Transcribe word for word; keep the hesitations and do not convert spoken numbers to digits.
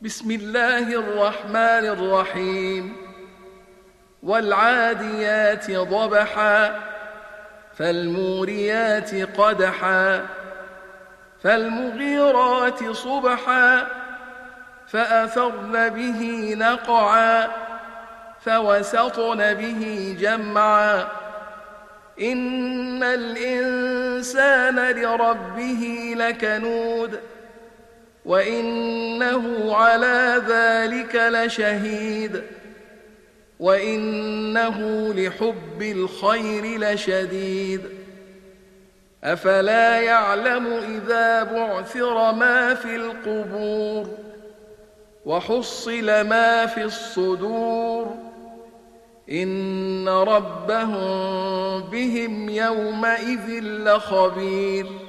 بسم الله الرحمن الرحيم والعاديات ضبحا فالموريات قدحا فالمغيرات صبحا فأثرن به نقعا فوسطن به جمعا إن الإنسان لربه لكنود وإنه على ذلك لشهيد وإنه لحب الخير لشديد أفلا يعلم إذا بعثر ما في القبور وحصل ما في الصدور إن ربهم بهم يومئذ لخبير